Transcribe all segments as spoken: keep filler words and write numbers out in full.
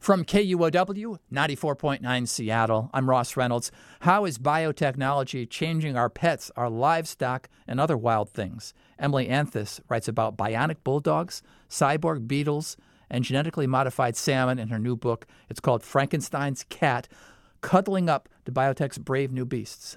From K U O W, ninety-four point nine Seattle, I'm Ross Reynolds. How is biotechnology changing our pets, our livestock, and other wild things? Emily Anthis writes about bionic bulldogs, cyborg beetles, and genetically modified salmon in her new book. It's called Frankenstein's Cat, Cuddling Up to Biotech's Brave New Beasts.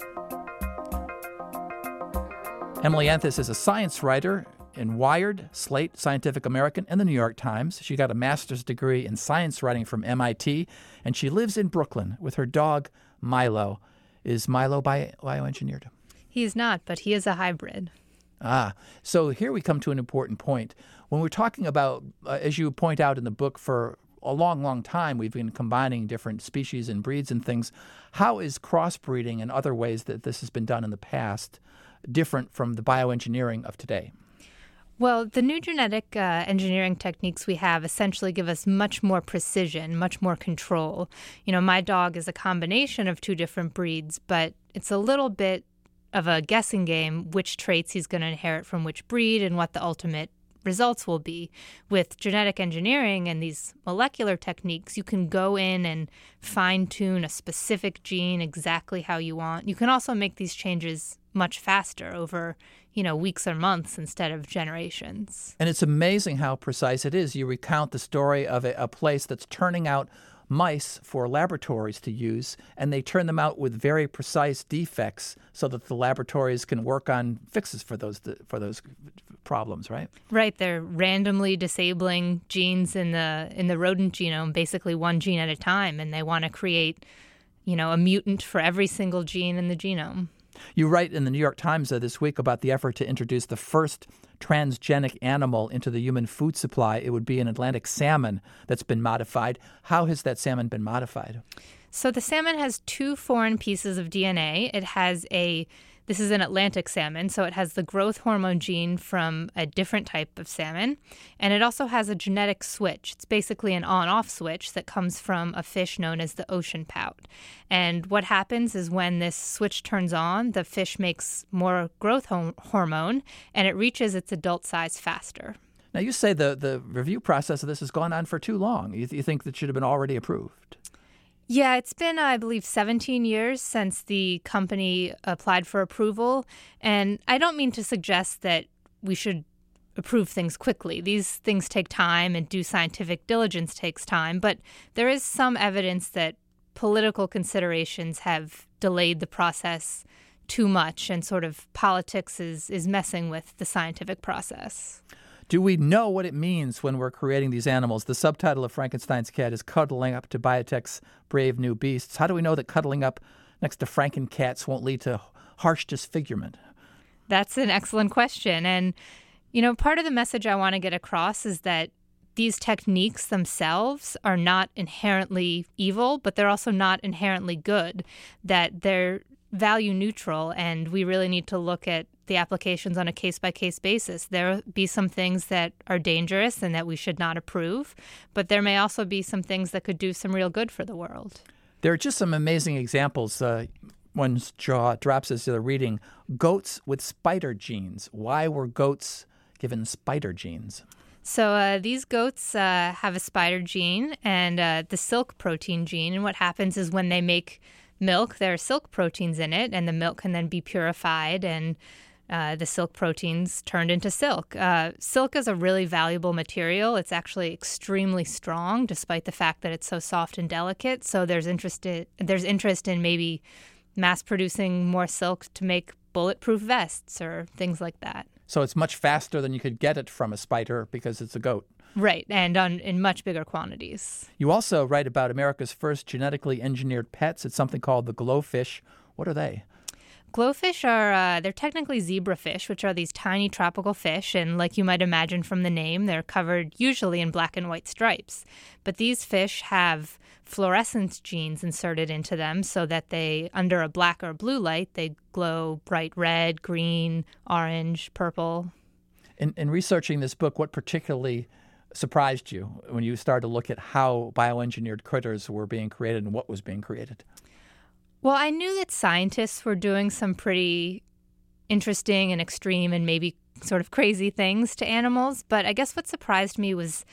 Emily Anthis is a science writer in Wired, Slate, Scientific American, and the New York Times. She got a master's degree in science writing from M I T, and she lives in Brooklyn with her dog, Milo. Is Milo bio- bioengineered? He is not, but he is a hybrid. Ah, so here we come to an important point. When we're talking about, uh, as you point out in the book, for a long, long time, we've been combining different species and breeds and things. How is crossbreeding and other ways that this has been done in the past different from the bioengineering of today? Well, the new genetic uh, engineering techniques we have essentially give us much more precision, much more control. You know, my dog is a combination of two different breeds, but it's a little bit of a guessing game which traits he's going to inherit from which breed and what the ultimate results will be. With genetic engineering and these molecular techniques, you can go in and fine-tune a specific gene exactly how you want. You can also make these changes much faster over, you know, weeks or months instead of generations. And it's amazing how precise it is. You recount the story of a, a place that's turning out mice for laboratories to use, and they turn them out with very precise defects so that the laboratories can work on fixes for those for those problems, right? Right. They're randomly disabling genes in the in the rodent genome, basically one gene at a time, and they want to create, you know, a mutant for every single gene in the genome. You write in the New York Times uh, this week about the effort to introduce the first transgenic animal into the human food supply. It would be an Atlantic salmon that's been modified. How has that salmon been modified? So the salmon has two foreign pieces of D N A. It has a This is an Atlantic salmon, so it has the growth hormone gene from a different type of salmon. And it also has a genetic switch. It's basically an on-off switch that comes from a fish known as the ocean pout. And what happens is when this switch turns on, the fish makes more growth ho- hormone, and it reaches its adult size faster. Now, you say the, the review process of this has gone on for too long. You, th- you think that should have been already approved? Yeah, it's been, I believe, seventeen years since the company applied for approval. And I don't mean to suggest that we should approve things quickly. These things take time, and due scientific diligence takes time. But there is some evidence that political considerations have delayed the process too much, and sort of politics is, is messing with the scientific process. Do we know what it means when we're creating these animals? The subtitle of Frankenstein's Cat is Cuddling Up to Biotech's Brave New Beasts. How do we know that cuddling up next to Franken-cats won't lead to harsh disfigurement? That's an excellent question. And, you know, part of the message I want to get across is that these techniques themselves are not inherently evil, but they're also not inherently good, that they're value neutral, and we really need to look at the applications on a case-by-case basis. There'll be some things that are dangerous and that we should not approve, but there may also be some things that could do some real good for the world. There are just some amazing examples. Uh, one's jaw drops as they're reading, goats with spider genes. Why were goats given spider genes? So uh, these goats uh, have a spider gene and uh, the silk protein gene, and what happens is when they make milk, there are silk proteins in it, and the milk can then be purified, and uh, the silk proteins turned into silk. Uh, silk is a really valuable material. It's actually extremely strong, despite the fact that it's so soft and delicate. So there's interest in, there's interest in maybe mass-producing more silk to make bulletproof vests or things like that. So it's much faster than you could get it from a spider because it's a goat. Right, and on, in much bigger quantities. You also write about America's first genetically engineered pets. It's something called the glowfish. What are they? Glowfish are, uh, they're technically zebrafish, which are these tiny tropical fish, and like you might imagine from the name, they're covered usually in black and white stripes. But these fish have fluorescence genes inserted into them so that they, under a black or blue light, they glow bright red, green, orange, purple. In, in researching this book, what particularly surprised you when you started to look at how bioengineered critters were being created and what was being created? Well, I knew that scientists were doing some pretty interesting and extreme and maybe sort of crazy things to animals, but I guess what surprised me was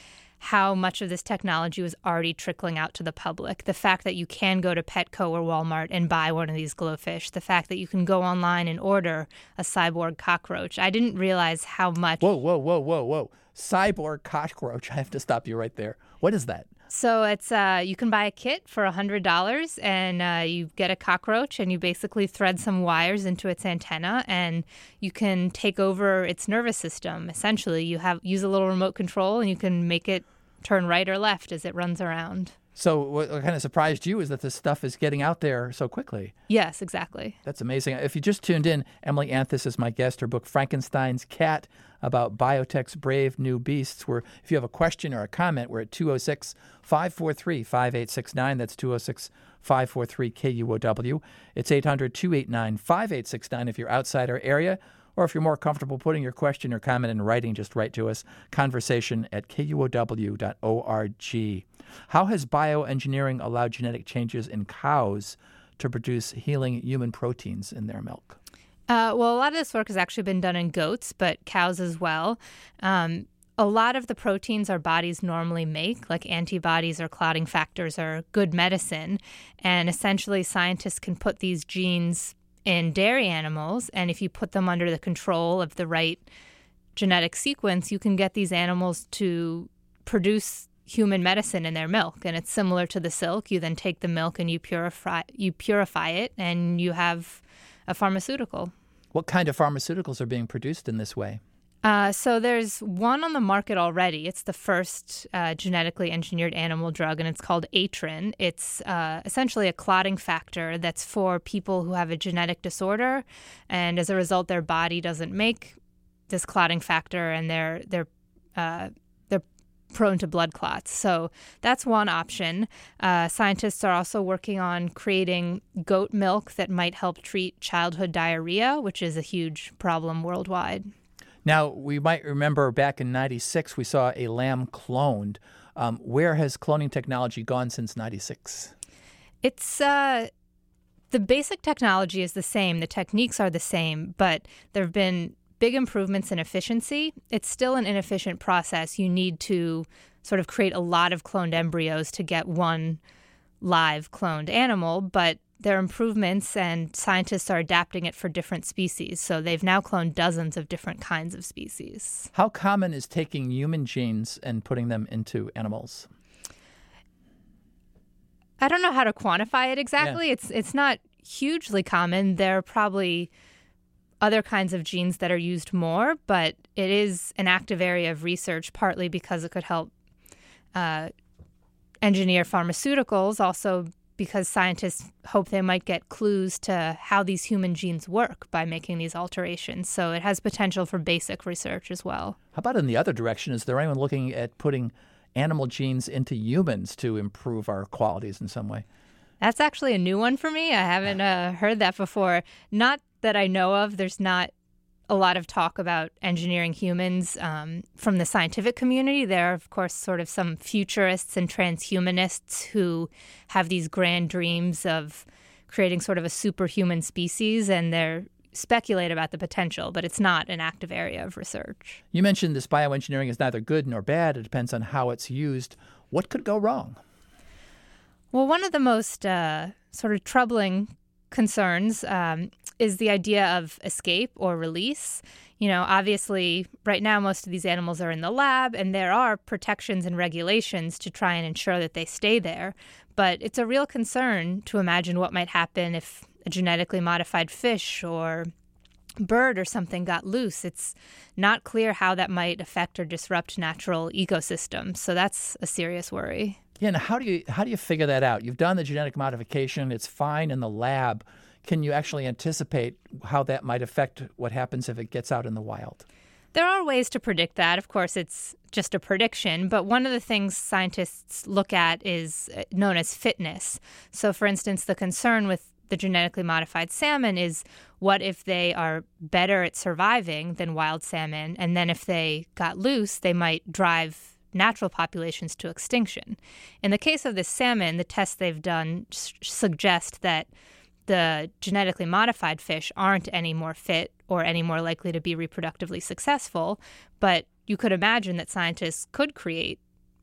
how much of this technology was already trickling out to the public. The fact that you can go to Petco or Walmart and buy one of these glowfish. The fact that you can go online and order a cyborg cockroach. I didn't realize how much... Whoa, whoa, whoa, whoa, whoa. Cyborg cockroach. I have to stop you right there. What is that? So it's uh, you can buy a kit for one hundred dollars, and uh, you get a cockroach, and you basically thread some wires into its antenna, and you can take over its nervous system. Essentially, you have use a little remote control, and you can make it turn right or left as it runs around. So what kind of surprised you is that this stuff is getting out there so quickly. Yes, exactly. That's amazing. If you just tuned in, Emily Anthis is my guest. Her book, Frankenstein's Cat, about biotech's brave new beasts. Where if you have a question or a comment, we're at two oh six, five four three, five eight six nine. That's two oh six, five four three, K U O W. It's eight hundred, two eight nine, five eight six nine if you're outside our area. Or if you're more comfortable putting your question or comment in writing, just write to us, conversation at K U O W dot org. How has bioengineering allowed genetic changes in cows to produce healing human proteins in their milk? Uh, well, a lot of this work has actually been done in goats, but cows as well. Um, a lot of the proteins our bodies normally make, like antibodies or clotting factors, are good medicine. And essentially, scientists can put these genes in dairy animals, and if you put them under the control of the right genetic sequence, you can get these animals to produce human medicine in their milk. And it's similar to the silk. You then take the milk and you purify you purify it, and you have a pharmaceutical. What kind of pharmaceuticals are being produced in this way? Uh, so there's one on the market already. It's the first uh, genetically engineered animal drug, and it's called Atrin. It's uh, essentially a clotting factor that's for people who have a genetic disorder, and as a result, their body doesn't make this clotting factor, and they're they're uh, they're prone to blood clots. So that's one option. Uh, scientists are also working on creating goat milk that might help treat childhood diarrhea, which is a huge problem worldwide. Now, we might remember back in ninety-six, we saw a lamb cloned. Um, where has cloning technology gone since ninety-six? It's uh, the basic technology is the same. The techniques are the same, but there have been big improvements in efficiency. It's still an inefficient process. You need to sort of create a lot of cloned embryos to get one live cloned animal, but there are improvements, and scientists are adapting it for different species. So they've now cloned dozens of different kinds of species. How common is taking human genes and putting them into animals? I don't know how to quantify it exactly. Yeah. It's it's not hugely common. There are probably other kinds of genes that are used more, but it is an active area of research, partly because it could help uh, engineer pharmaceuticals, also because scientists hope they might get clues to how these human genes work by making these alterations. So it has potential for basic research as well. How about in the other direction? Is there anyone looking at putting animal genes into humans to improve our qualities in some way? That's actually a new one for me. I haven't uh, heard that before. Not that I know of. There's not a lot of talk about engineering humans um, from the scientific community. There are, of course, sort of some futurists and transhumanists who have these grand dreams of creating sort of a superhuman species, and they're speculate about the potential, but it's not an active area of research. You mentioned this bioengineering is neither good nor bad. It depends on how it's used. What could go wrong? Well, one of the most uh, sort of troubling concerns um, is the idea of escape or release. You know, obviously, right now, most of these animals are in the lab, and there are protections and regulations to try and ensure that they stay there. But it's a real concern to imagine what might happen if a genetically modified fish or bird or something got loose. It's not clear how that might affect or disrupt natural ecosystems. So that's a serious worry. Yeah, and how do you how do you figure that out? You've done the genetic modification. It's fine in the lab. Can you actually anticipate how that might affect what happens if it gets out in the wild? There are ways to predict that. Of course, it's just a prediction. But one of the things scientists look at is known as fitness. So, for instance, the concern with the genetically modified salmon is what if they are better at surviving than wild salmon, and then if they got loose, they might drive natural populations to extinction. In the case of this salmon, the tests they've done suggest that the genetically modified fish aren't any more fit or any more likely to be reproductively successful, but you could imagine that scientists could create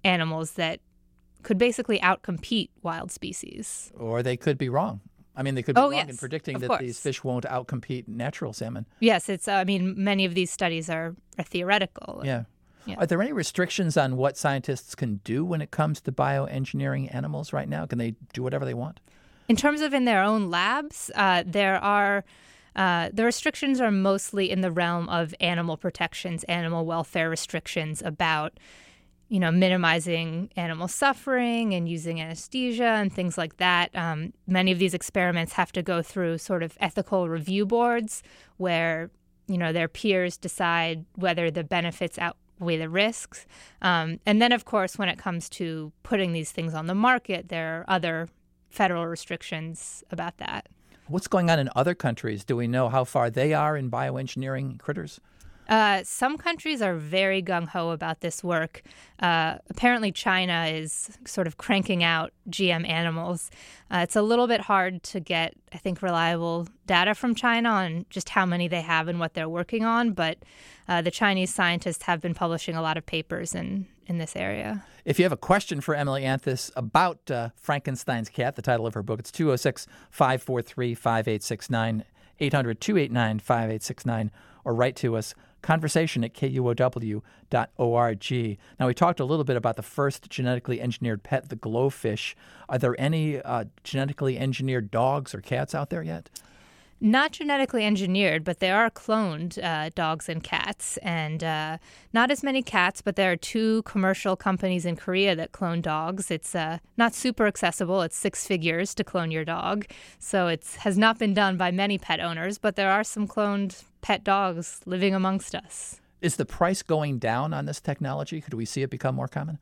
animals that could basically outcompete wild species. Or they could be wrong. I mean, they could be Oh, wrong yes, in predicting of that course. these fish won't outcompete natural salmon. Yes, it's. Uh, I mean, many of these studies are, are theoretical. Yeah. Yeah. Are there any restrictions on what scientists can do when it comes to bioengineering animals right now? Can they do whatever they want? In terms of in their own labs, uh, there are uh, the restrictions are mostly in the realm of animal protections, animal welfare restrictions about, you know, minimizing animal suffering and using anesthesia and things like that. Um, many of these experiments have to go through sort of ethical review boards where, you know, their peers decide whether the benefits outweigh the risks. Um, and then, of course, when it comes to putting these things on the market, there are other federal restrictions about that. What's going on in other countries? Do we know how far they are in bioengineering critters? Uh, some countries are very gung-ho about this work. Uh, apparently, China is sort of cranking out G M animals. Uh, it's a little bit hard to get, I think, reliable data from China on just how many they have and what they're working on, but uh, the Chinese scientists have been publishing a lot of papers in, in this area. If you have a question for Emily Anthis about uh, Frankenstein's cat, the title of her book, it's two oh six, five four three, five eight six nine, eight hundred, two eight nine, five eight six nine, or write to us, conversation at K U O W dot org. Now, we talked a little bit about the first genetically engineered pet, the glowfish. Are there any uh, genetically engineered dogs or cats out there yet? Not genetically engineered, but there are cloned uh, dogs and cats, and uh, not as many cats, but there are two commercial companies in Korea that clone dogs. It's uh, not super accessible. It's six figures to clone your dog, so it has not been done by many pet owners, but there are some cloned pet dogs living amongst us. Is the price going down on this technology? Could we see it become more common?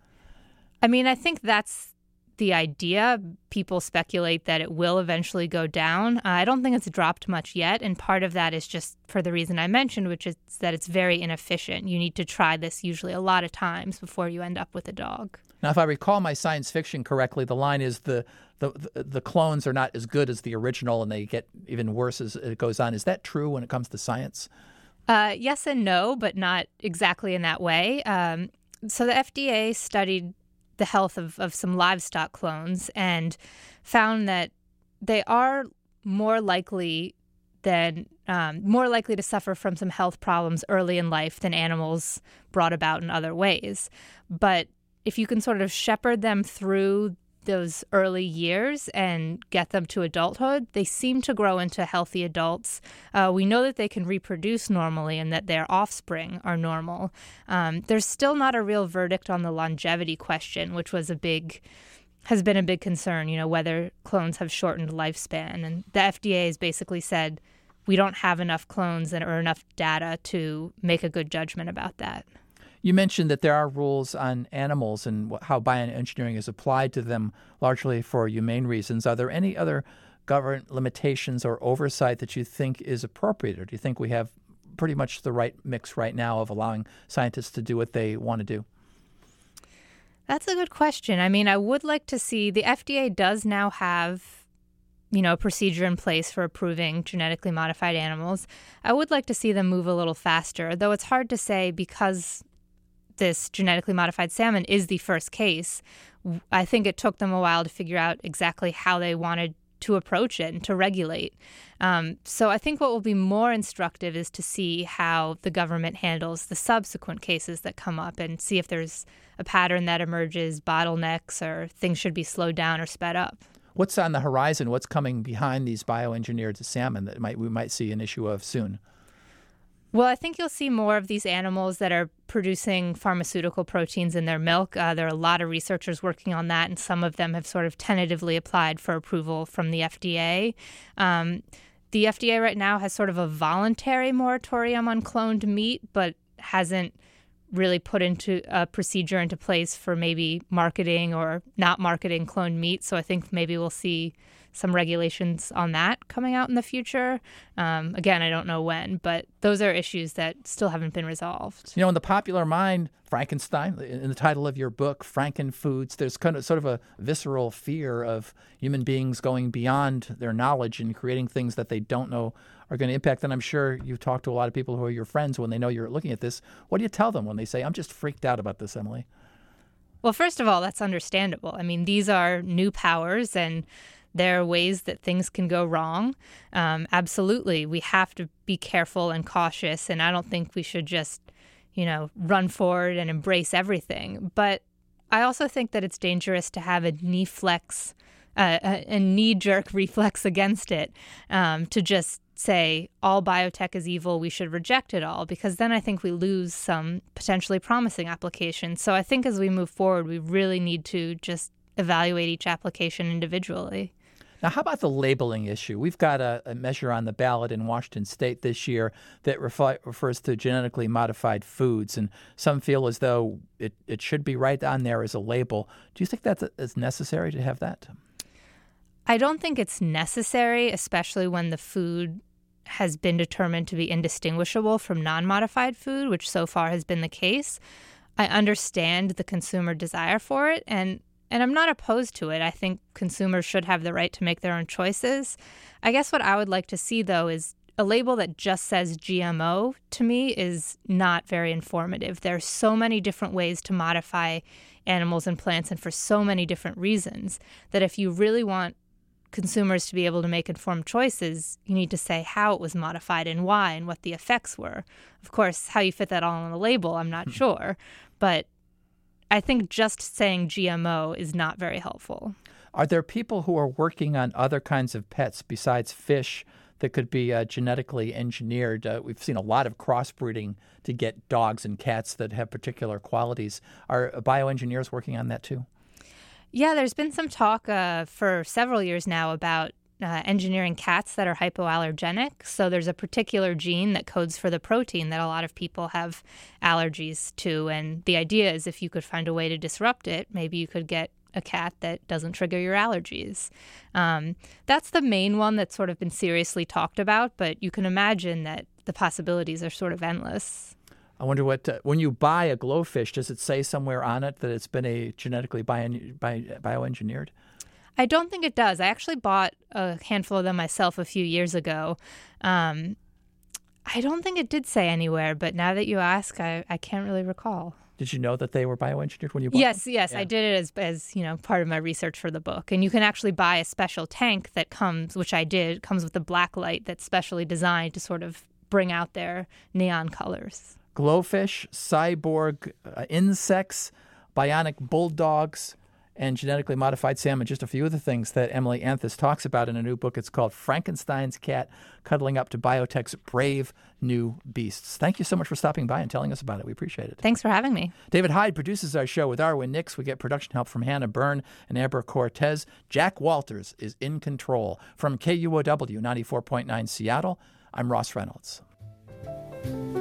I mean, I think that's the idea. People speculate that it will eventually go down. Uh, I don't think it's dropped much yet, and part of that is just for the reason I mentioned, which is that it's very inefficient. You need to try this usually a lot of times before you end up with a dog. Now, if I recall my science fiction correctly, the line is the the, the, the clones are not as good as the original, and they get even worse as it goes on. Is that true when it comes to science? Uh, yes and no, but not exactly in that way. Um, so the F D A studied the health of, of some livestock clones and found that they are more likely than um, more likely to suffer from some health problems early in life than animals brought about in other ways. But if you can sort of shepherd them through those early years and get them to adulthood, they seem to grow into healthy adults. Uh, we know that they can reproduce normally and that their offspring are normal. Um, there's still not a real verdict on the longevity question, which was a big, has been a big concern, you know, whether clones have shortened lifespan. And the F D A has basically said, we don't have enough clones and or enough data to make a good judgment about that. You mentioned that there are rules on animals and how bioengineering is applied to them, largely for humane reasons. Are there any other government limitations or oversight that you think is appropriate, or do you think we have pretty much the right mix right now of allowing scientists to do what they want to do? That's a good question. I mean, I would like to see the F D A does now have, you know, a procedure in place for approving genetically modified animals. I would like to see them move a little faster, though it's hard to say because this genetically modified salmon is the first case. I think it took them a while to figure out exactly how they wanted to approach it and to regulate. Um, so I think what will be more instructive is to see how the government handles the subsequent cases that come up and see if there's a pattern that emerges, bottlenecks, or things should be slowed down or sped up. What's on the horizon? What's coming behind these bioengineered salmon that might we might see an issue of soon? Well, I think you'll see more of these animals that are producing pharmaceutical proteins in their milk. Uh, there are a lot of researchers working on that, and some of them have sort of tentatively applied for approval from the F D A. Um, the F D A right now has sort of a voluntary moratorium on cloned meat, but hasn't really put into a procedure into place for maybe marketing or not marketing cloned meat. So I think maybe we'll see some regulations on that coming out in the future. Um, again, I don't know when, but those are issues that still haven't been resolved. You know, in the popular mind, Frankenstein, in the title of your book, Frankenfoods, there's kind of sort of a visceral fear of human beings going beyond their knowledge and creating things that they don't know are going to impact. And I'm sure you've talked to a lot of people who are your friends when they know you're looking at this. What do you tell them when they say, I'm just freaked out about this, Emily? Well, first of all, that's understandable. I mean, these are new powers, and there are ways that things can go wrong. Um, absolutely, we have to be careful and cautious, and I don't think we should just, you know, run forward and embrace everything. But I also think that it's dangerous to have a knee flex, uh, a, a knee-jerk reflex against it, um, to just say all biotech is evil, we should reject it all, because then I think we lose some potentially promising applications. So I think as we move forward, we really need to just evaluate each application individually. Now, how about the labeling issue? We've got a, a measure on the ballot in Washington State this year that refi- refers to genetically modified foods, and some feel as though it, it should be right on there as a label. Do you think that is necessary to have that? I don't think it's necessary, especially when the food has been determined to be indistinguishable from non-modified food, which so far has been the case. I understand the consumer desire for it, and and I'm not opposed to it. I think consumers should have the right to make their own choices. I guess what I would like to see, though, is a label that just says G M O, to me, is not very informative. There are so many different ways to modify animals and plants, and for so many different reasons, that if you really want consumers to be able to make informed choices, you need to say how it was modified and why and what the effects were. Of course, how you fit that all on a label, I'm not sure. But I think just saying G M O is not very helpful. Are there people who are working on other kinds of pets besides fish that could be uh, genetically engineered? Uh, we've seen a lot of crossbreeding to get dogs and cats that have particular qualities. Are bioengineers working on that too? Yeah, there's been some talk uh, for several years now about uh, engineering cats that are hypoallergenic. So there's a particular gene that codes for the protein that a lot of people have allergies to. And the idea is if you could find a way to disrupt it, maybe you could get a cat that doesn't trigger your allergies. Um, that's the main one that's sort of been seriously talked about, but you can imagine that the possibilities are sort of endless. I wonder what, uh, when you buy a glowfish, does it say somewhere on it that it's been a genetically bio, bio, bioengineered? I don't think it does. I actually bought a handful of them myself a few years ago. Um, I don't think it did say anywhere, but now that you ask, I, I can't really recall. Did you know that they were bioengineered when you bought yes, them? Yes, yes. Yeah. I did it as, as, you know, part of my research for the book. And you can actually buy a special tank that comes, which I did, comes with a black light that's specially designed to sort of bring out their neon colors. Glowfish, cyborg uh, insects, bionic bulldogs, and genetically modified salmon, just a few of the things that Emily Anthis talks about in a new book. It's called Frankenstein's Cat, Cuddling Up to Biotech's Brave New Beasts. Thank you so much for stopping by and telling us about it. We appreciate it. Thanks for having me. David Hyde produces our show with Arwen Nix. We get production help from Hannah Byrne and Amber Cortez. Jack Walters is in control. From K U O W ninety-four point nine Seattle, I'm Ross Reynolds.